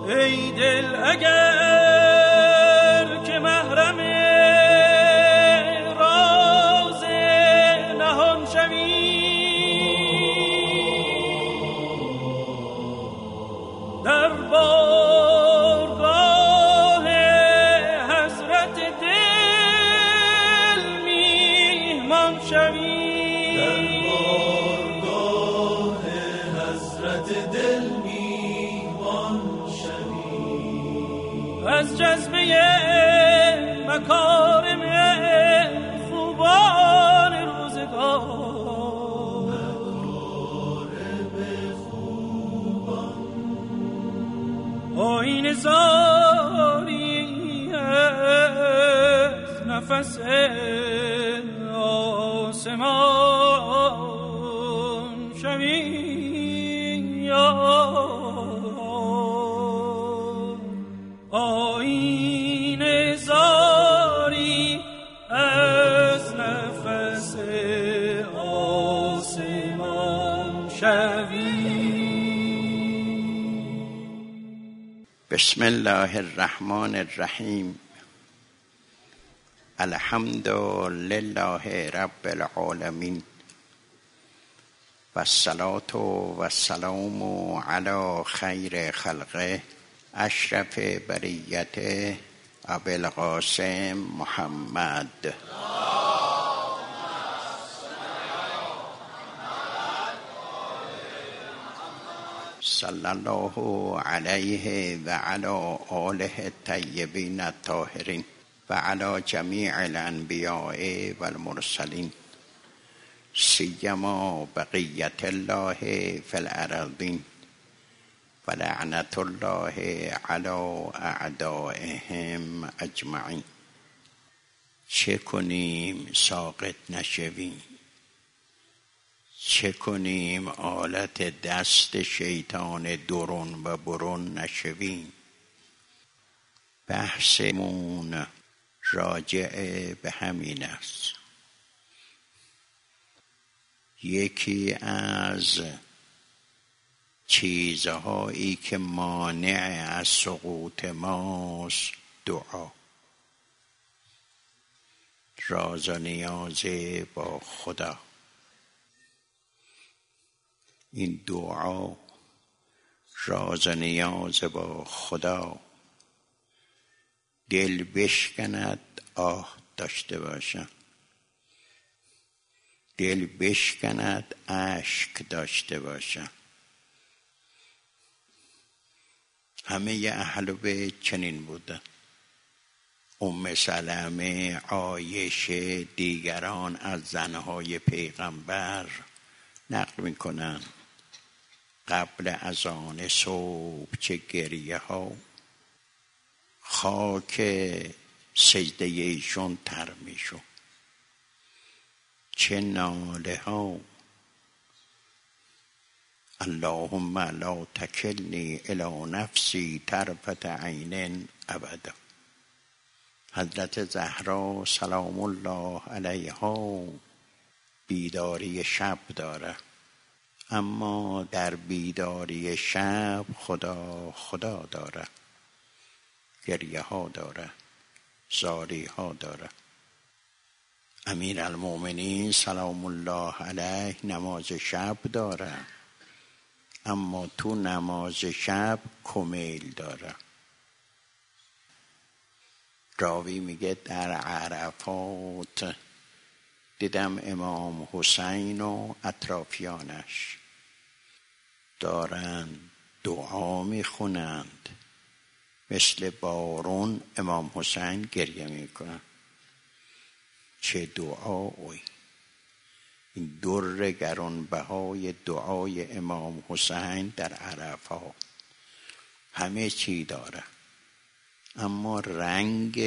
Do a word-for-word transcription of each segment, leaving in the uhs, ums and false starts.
ای دل اگر که محرم راز نهان شوی، در بارگاه حضرت دل میهمان شوی، در بارگاه حضرت دل میهمان شوی، از جذبه مکارم خوبان روزگار، مکارم خوبان آیین زاری از نفس آسمان شوی، آیین زاری از نفس آسمان شوی. بسم الله الرحمن الرحیم. الحمد لله رب العالمین و الصلاة و السلام علی خیر خلقه اشرف بریت ابی القاسم محمد. صلی الله علیه و علی آله الطیبین الطاهرین و علی جمیع الانبیاء و المرسلین، سیما بقیت الله فی الارضین و لعنت الله علی اعدائهم اجمعین. چه کنیم ساقط نشویم؟ چه کنیم آلت دست شیطان درون و برون نشویم؟ بحثمون راجع به همین است. یکی از چیزهایی که مانع از سقوط ماست دعا، راز و نیاز با خدا. این دعا، راز و نیاز با خدا، دل بشکند آه داشته باشم، دل بشکند اشک داشته باشم. همه اهل بیت چنین بودن. ام سلمه، عایشه، دیگران از زنهای پیغمبر نقل میکنن قبل اذان صبح چه گریه ها، خاک سجده ایشون تر میشو، چه ناله ها. اللهم لا تکلنی الی نفسی طرفة عین ابدا. حضرت زهرا سلام الله علیها بیداری شب داره، اما در بیداری شب خدا خدا داره، گریه ها داره، زاری ها داره. امیر المؤمنین سلام الله علیه نماز شب داره، اما تو نماز شب کمیل داره. راوی میگه در عرفات دیدم امام حسین و اطرافیانش دارند دعا میخونند، مثل بارون امام حسین گریه میکنن. چه دعایی! این در گرانبهای دعای امام حسین در عرفات همه چی داره، اما رنگ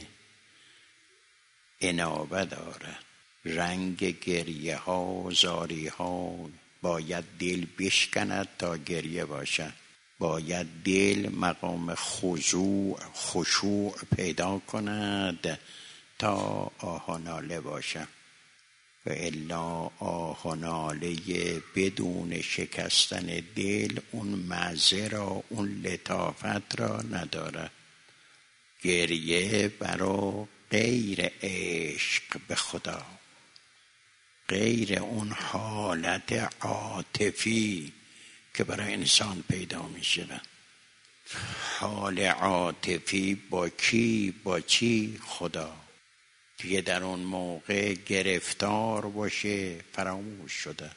انابه داره، رنگ گریه ها، زاری ها. باید دل بشکند تا گریه باشد، باید دل مقام خضوع خشوع پیدا کند تا آه و ناله باشد. و الا آه و ناله بدون شکستن دل اون مزه را، اون لطافت را ندارد. گریه برای غیر عشق به خدا، غیر اون حالت عاطفی که برای انسان پیدا می شود. حال عاطفی با کی؟ با چی؟ خدا. دیگه در اون موقع گرفتار باشه فراموش شده،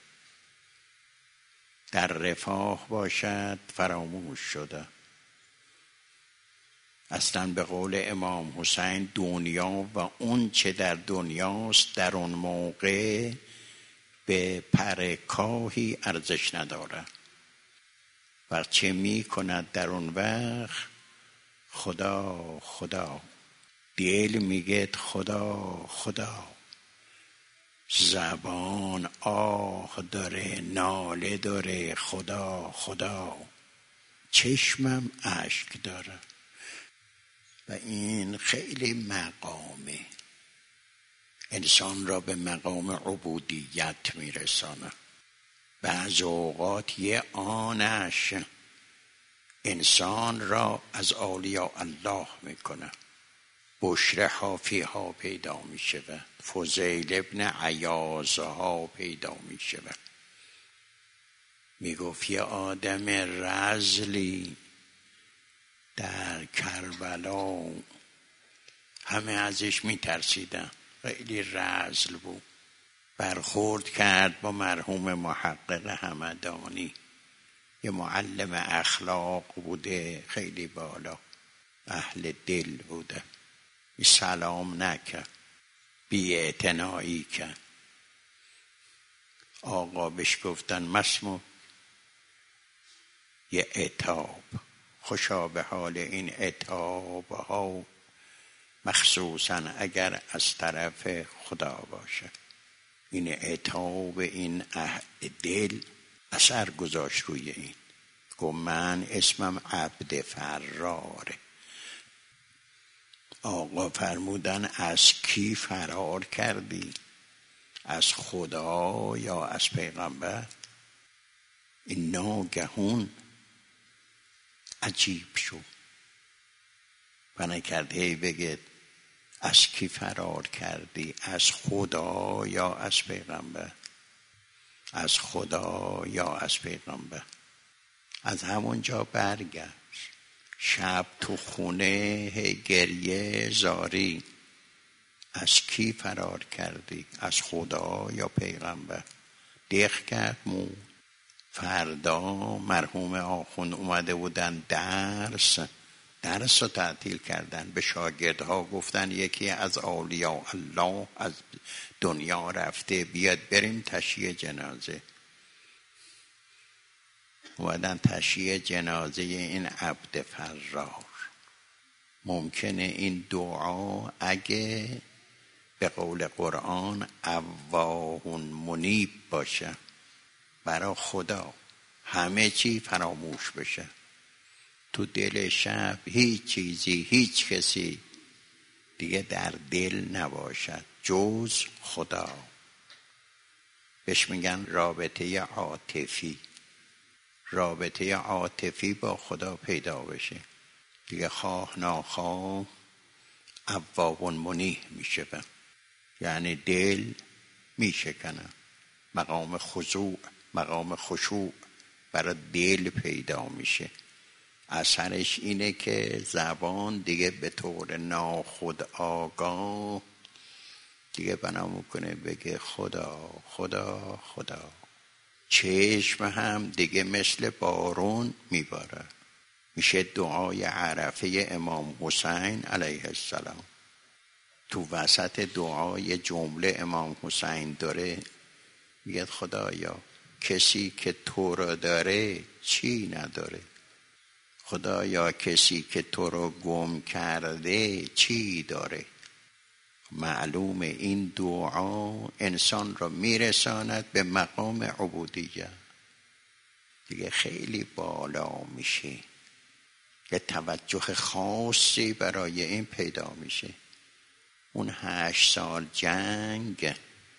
در رفاه باشد فراموش شده. اصلا به قول امام حسین دنیا و اون چه در دنیاست در اون موقع به پر کاهی ارزش نداره. و چه می کند در اون وقت؟ خدا خدا. دل میگه خدا خدا، زبان آه داره، ناله داره، خدا خدا، چشمم اشک داره. و این خیلی مقامه، انسان را به مقام عبودیت میرسانه. بعض اوقات یه آنش انسان را از اولیاء الله میکنه. بشر حافی ها پیدا می شود، فضیل ابن عیاض ها پیدا می شود. می گفت یه آدم رذلی در کربلا همه ازش می ترسیدن، خیلی رذل بود. برخورد کرد با مرحوم محقق همدانی، یه معلم اخلاق بوده، خیلی بالا، اهل دل بوده. سلام نکرد، بی اعتنایی کرد. آقا بهش گفتن مسموم، یه عتاب. خوشا به حال این عتاب ها، مخصوصا اگر از طرف خدا باشه. این عتاب این عهد دل اثر گذاشت روی این. گفت من اسمم عبد فراره. آقا فرمودن از کی فرار کردی؟ از خدا یا از پیغمبر؟ این ناگهون عجیب شد و نکرد هی بگید از کی فرار کردی؟ از خدا یا از پیغمبر؟ از خدا یا از پیغمبر؟ از همون جا برگشت. شب تو خونه گریه زاری، از کی فرار کردی؟ از خدا یا پیغمبر؟ دیخ کرد مون. فردا مرحوم آخوند اومده بودن درس درس رو تعطیل کردن. به شاگردها گفتن یکی از اولیاء الله از دنیا رفته، بیاد بریم تشییع جنازه. اومدن تشییع جنازه این عبد فرار. ممکنه این دعا اگه به قول قرآن اواه منیب باشه، برای خدا همه چی فراموش بشه، تو دل شب هیچ چیزی هیچ کسی دیگه در دل نباشد جز خدا. بهش میگن رابطه عاطفی. رابطه عاطفی با خدا پیدا بشه دیگه، خواه ناخواه اواه منیب میشه. یعنی دل میشکنه، مقام خضوع، مقام خشوع برای دل پیدا میشه. اثرش اینه که زبان دیگه به طور ناخودآگاه دیگه بنا میکنه بگه خدا خدا خدا. چشم هم دیگه مثل بارون میباره. میشه دعای عرفه امام حسین علیه السلام. تو وسط دعای جمله امام حسین داره میگه خدایا کسی که تو رو داره چی نداره؟ خدایا کسی که تو رو گم کرده چی داره؟ معلوم این دعا انسان رو میرساند به مقام عبودیت. دیگه خیلی بالا میشه، یه توجه خاصی برای این پیدا میشه. اون هشت سال جنگ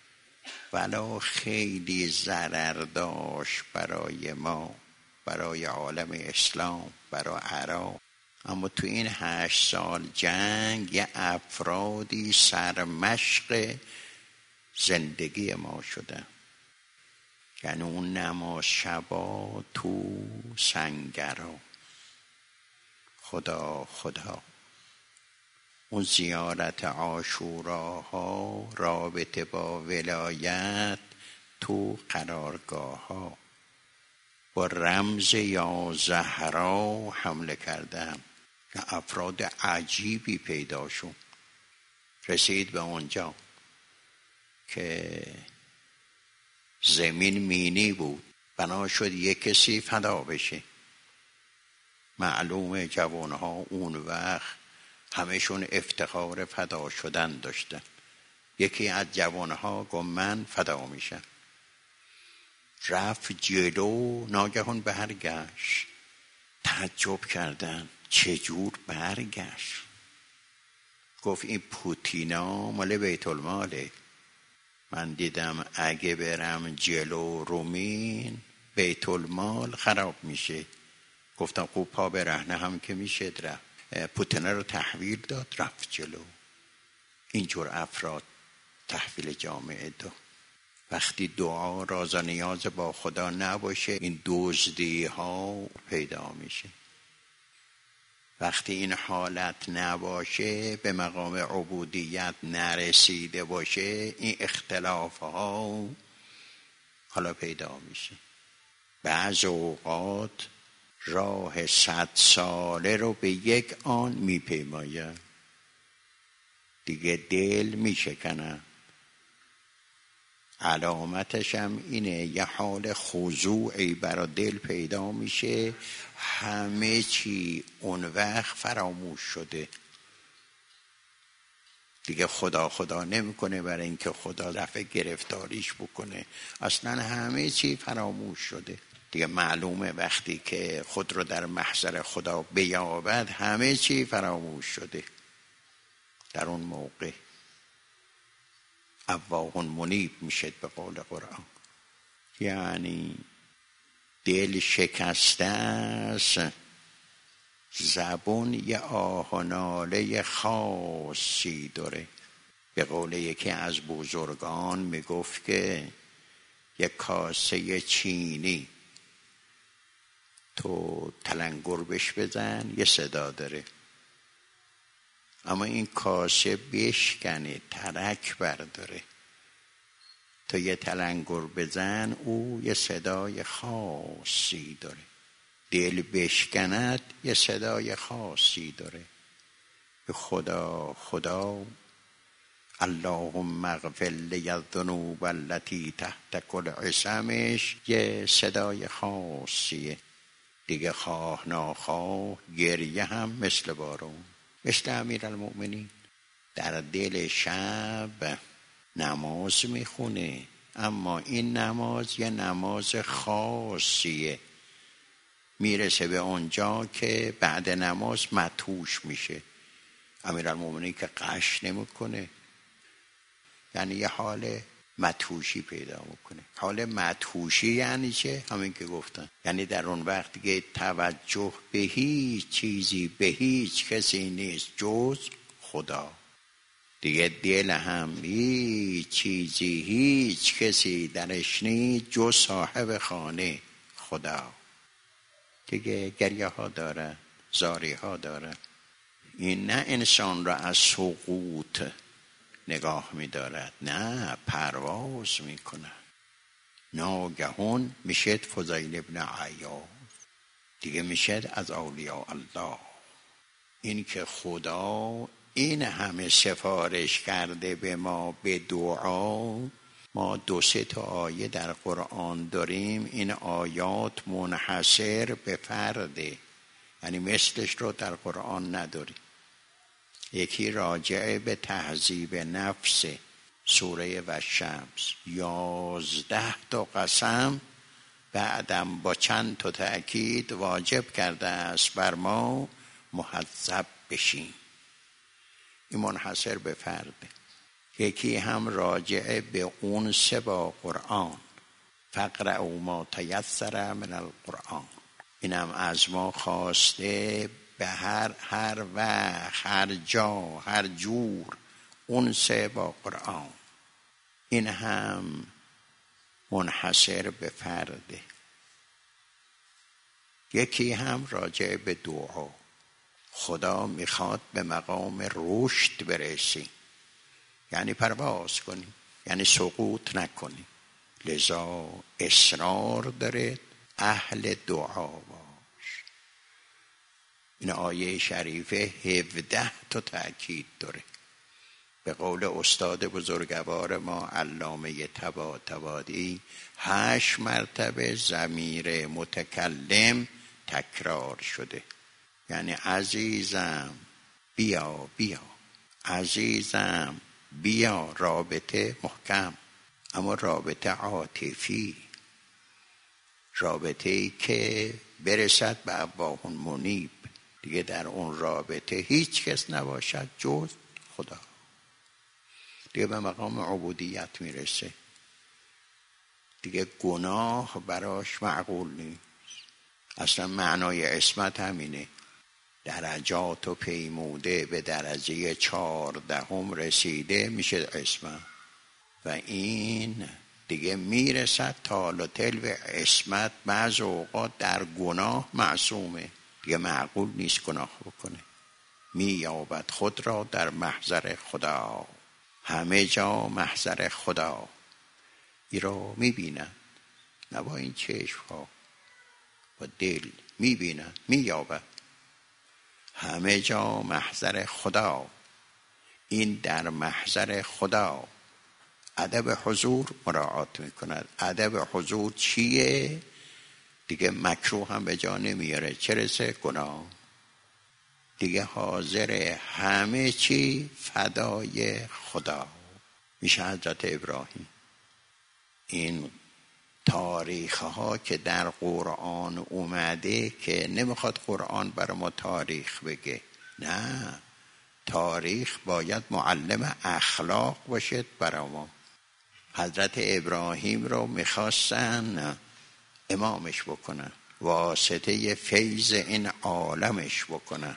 ولو خیلی ضرر داشت برای ما، برای عالم اسلام، برای عراق، اما تو این هشت سال جنگ یه افرادی سرمشق زندگی ما شدن. یعنی اون نماز شبا تو سنگرها، خدا خدا، اون زیارت عاشوراها، رابطه با ولایت تو قرارگاه ها، با رمز یا زهرا حمله کردم. افراد عجیبی پیدا شد. رسید به اونجا که زمین مینی بود، بنا شد یک کسی فدا بشه. معلومه جوانها اون وقت همشون افتخار فدا شدن داشتن. یکی از جوانها گفت من فدا میشم. رفت جلو، ناگهان برگشت. تعجب کردن چجور برگشت. گفت این پوتینا مال بیت الماله. من دیدم اگه برم جلو رومین بیت المال خراب میشه. گفتم خوب پا برهنه هم که میشه رفت. پوتینا رو تحویل داد، رفت جلو. اینجور افراد تحویل جامعه داد. وقتی دعا راز و نیاز با خدا نباشه این دزدی ها پیدا میشه. وقتی این حالت نباشه، به مقام عبودیت نرسیده باشه، این اختلاف ها حالا پیدا میشه. بعض اوقات راه صد ساله رو به یک آن میپیماید، دیگه دل میشکنه. علامتش هم اینه، یه حال خضوعی برای دل پیدا میشه. همه چی اون وقت فراموش شده، دیگه خدا خدا نمیکنه برای اینکه خدا رفع گرفتاریش بکنه. اصلا همه چی فراموش شده دیگه. معلومه وقتی که خود رو در محضر خدا بیابد همه چی فراموش شده. در اون موقع اواه منیب میشه به قول قرآن. یعنی دل شکسته است، زبون یه آه و ناله خاصی داره. به قول یکی از بزرگان میگفت که یک کاسه چینی تو تلنگر بش بزن یه صدا داره، اما این کاسه بشکنه ترک برداره. تو یه تلنگر بزن او یه صدای خاصی داره. دل بشکند یه صدای خاصی داره. به خدا خدا اللهم اغفر لی الذنوب التي تحت کل عصمش یه صدای خاصیه دیگه. خواه ناخواه گریه هم مثل بارون. مثل امیرالمؤمنین در دل شب نماز میخونه، اما این نماز یه نماز خاصیه. میرسه به اونجا که بعد نماز مدهوش میشه. امیرالمؤمنین که قش نمیکنه، یعنی یه حال مدهوشی پیدا میکنه. حال مدهوشی یعنی چه؟ همین که گفتن، یعنی در اون وقت دیگه توجه به هیچ چیزی، به هیچ کسی نیست جز خدا. دیگه دل هم هیچ چیزی، هیچ کسی درش نیست جز صاحب خانه خدا. دیگه گریه ها داره، زاری ها داره. این نه انسان را از سقوط نگاه می دارد، نه پرواز می کند. ناگهان میشد فضیل ابن عیاض، دیگه میشد از اولیاء الله. این که خدا این همه سفارش کرده به ما به دعا. ما دو سه تا آیه در قرآن داریم، این آیات منحصر به فرده، یعنی مثلش رو در قرآن نداریم. یکی راجع به تهذیب نفس، سوره والشمس، یازده تا قسم بعدم با چند تا تأکید واجب کرده است بر ما مهذب بشیم. این منحصر به فرده. یکی هم راجع به اون سه با قرآن، فقرأوا ما تیسر من القرآن. اینم از ما خواسته به هر هر وقت، هر جا، هر جور اون سه با قرآن. این هم منحصر به فرده. یکی هم راجع به دعا. خدا میخواد به مقام رشد برسی، یعنی پرواز کنی، یعنی سقوط نکنی. لذا اصرار داره اهل دعا باش. این آیه شریفه هفده تا تأکید داره. به قول استاد بزرگوار ما علامه طباطبایی هشت مرتبه ضمیر متکلم تکرار شده. یعنی عزیزم بیا بیا، عزیزم بیا. رابطه محکم، اما رابطه عاطفی، رابطه ای که برسد به ابواه منیب. دیگه در اون رابطه هیچ کس نباشد جز خدا. دیگه به مقام عبودیت میرسه. دیگه گناه براش معقول نیست. اصلا معنای عصمت همینه. درجات و پیموده به درجه چهاردهم رسیده میشه عصمت. و این دیگه میرسد تال و تلو عصمت. بعض اوقات در گناه معصومه، دیگه معقول نیست گناه بکنه. مییابد خود را در محضر خدا، همه جا محضر خدا. این را میبینن، نه با این چشم ها، با دل میبینن، مییابد همه جا محضر خدا. این در محضر خدا ادب حضور مراعات میکند. ادب حضور چیه؟ دیگه مکروه هم به جا نمیاره، چه رسه گناه. دیگه حاضر همه چی فدای خدا میشه. حضرت ابراهیم این تاریخ ها که در قرآن اومده که نمیخواد قرآن برای ما تاریخ بگه، نه، تاریخ باید معلم اخلاق باشد برای ما. حضرت ابراهیم رو میخواستن امامش بکنن، واسطه فیض این عالمش بکنن.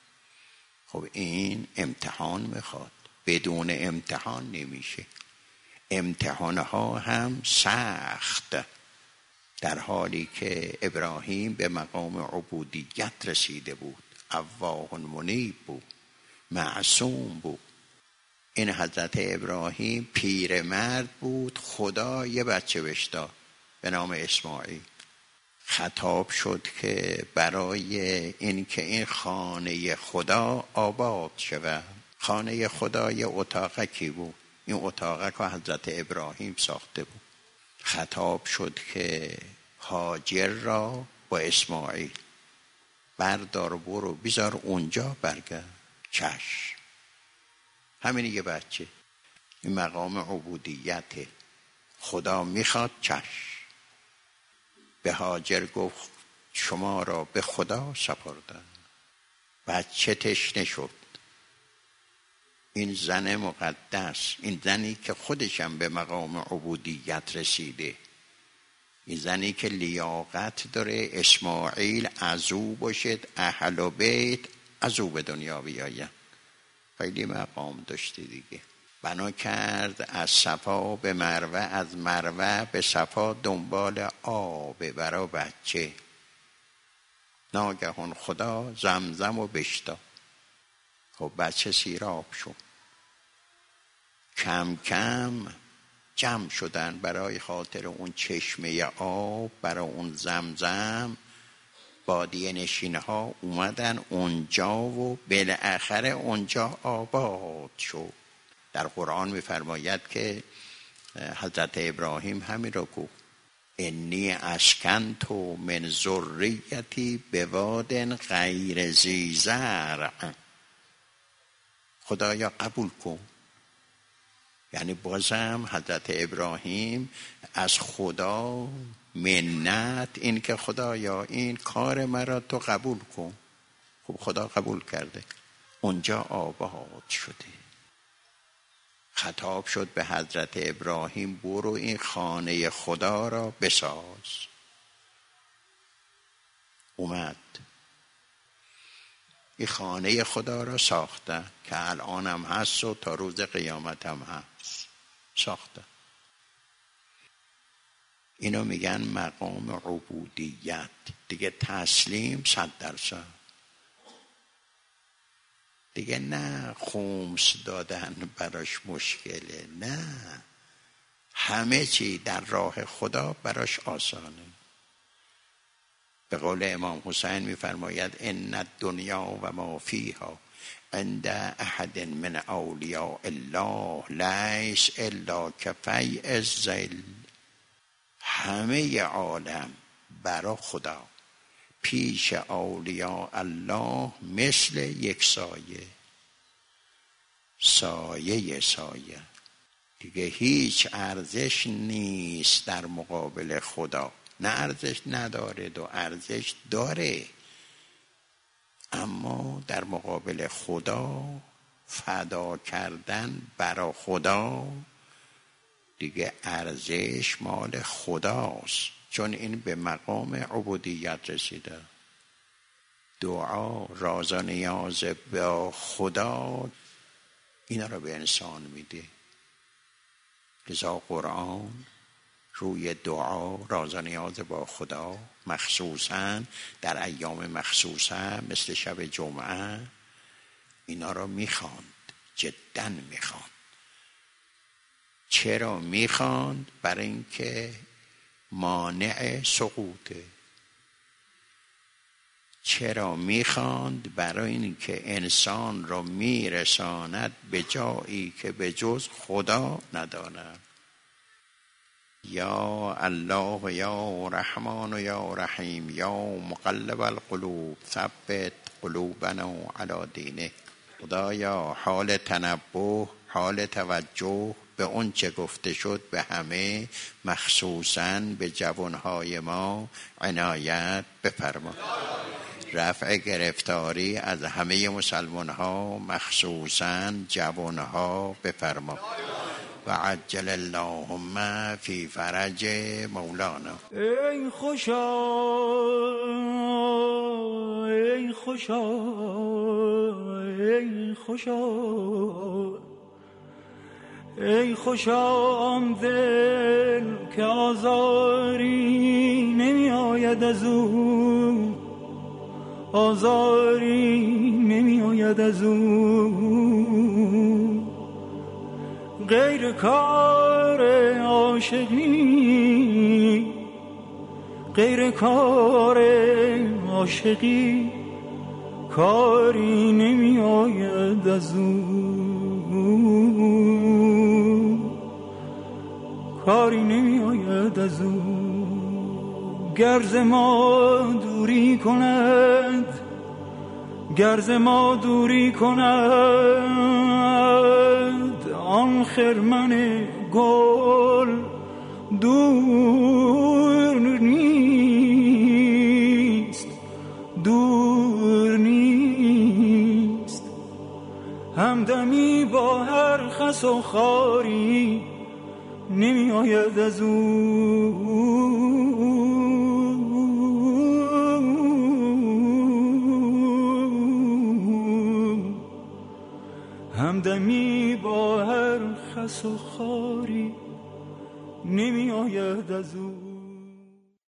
خب این امتحان میخواد، بدون امتحان نمیشه. امتحانها هم سخت. در حالی که ابراهیم به مقام عبودیت رسیده بود، اواه منیب بود، معصوم بود. این حضرت ابراهیم پیرمرد بود، خدا یه بچه بهش داد به نام اسماعیل. خطاب شد که برای این که این خانه خدا آباد شود. خانه خدا یه اتاقکی بود، این اتاقک رو حضرت ابراهیم ساخته بود. خطاب شد که هاجر را با اسماعیل بردار و برو بیزار اونجا، برگرد. چشم. همین یه بچه. این مقام عبودیته. خدا میخواد، چشم. به هاجر گفت شما را به خدا سپردم. بچه تشنه شد. این زن مقدس، این زنی که خودشم به مقام عبودیت رسیده، این زنی که لیاقت داره اسماعیل ازو باشد، اهل و بیت ازو به دنیا بیاید. خیلی مقام داشته دیگه. بنا کرد از صفا به مروه، از مروه به صفا دنبال آب برا بچه. ناگهان خدا زمزم و بشتا. خب بچه سیراب شد. کم کم جمع شدن برای خاطر اون چشمه آب، برای اون زمزم. بادیه نشین ها اومدن اونجا و بالاخره اونجا آباد شد. در قرآن می‌فرماید که حضرت ابراهیم همین رو گفت انی اسکنت من ذریتی بواد غیر ذی زرع. خدایا قبول کن. یعنی بازم حضرت ابراهیم از خدا منت، این که خدایا این کار مرا تو قبول کن. خب خدا قبول کرده، اونجا آباد شده. خطاب شد به حضرت ابراهیم برو این خانه خدا را بساز. اومد این خانه خدا را ساخته که الان هم هست و تا روز قیامت هم هست، ساخته. اینو میگن مقام عبودیت. دیگه تسلیم صد درصد. دیگه نه خمس دادن براش مشکله، نه، همه چی در راه خدا براش آسانه. به قول امام حسین میفرماید ان الدنیا و ما فیها عند احد من اولیاء الله لیس الا کفیء الظل. همه عالم برا خدا پیش اولیاء الله مثل یک سایه، سایه سایه، دیگه هیچ ارزش نیست در مقابل خدا. نه ارزش نداره، دو ارزش داره، اما در مقابل خدا فدا کردن برا خدا دیگه ارزش مال خداست، چون این به مقام عبودیت رسیده. دعا، راز و نیاز با خدا اینا رو به انسان میده. لذا قرآن روی دعا، راز و نیاز با خدا، مخصوصا در ایام مخصوصه مثل شب جمعه، اینا رو میخواند، جدا میخواند. چرا میخواند؟ برای اینکه مانع سقوطه. چرا میخواند؟ برای اینکه انسان رو میرساند به جایی که به جز خدا نداند. یا الله و یا رحمان و یا رحیم یا مقلب القلوب ثبت قلوبنا علی دینه. خدایا حال تنبه، حال توجه به اون چه گفته شد به همه، مخصوصاً به جوانهای ما عنایت بفرما. رفع گرفتاری از همه مسلمان ها، مخصوصاً جوانها بفرما. و عجل اللهم فی فرج مولانا. ای خوشا ای خوشا ای خوشا ای خوشا آن دل که آزاری نمی آید از او، آزاری نمی آید از او. غیر کار عاشقی، غیر کار عاشقی کاری نمی آید از او، کاری نمی آید از او. گرز ما دوری کند، گرز ما دوری کند آن خرمن گل، دور نیست، دور نیست. همدمی با هر خس و خاری نمی آید از او، همدمی با هر خس و خاری نمی آید از او.